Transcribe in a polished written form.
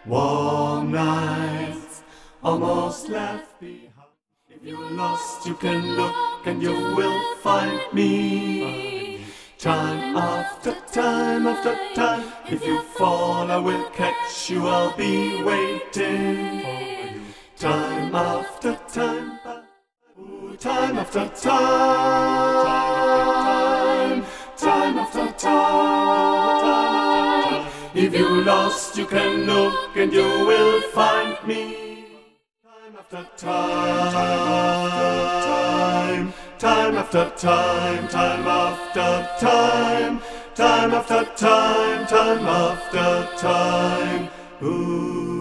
Warm nights almost left behind. If you're lost, you can look and you will find me. Time after time after time. If you fall, I will catch you. I'll be waiting for you. Time after time. Time after time. Time after time. If you're lost, you can look and you will find me. Time after time. Time after time. Time after time. Time after time. Time after time. Ooh.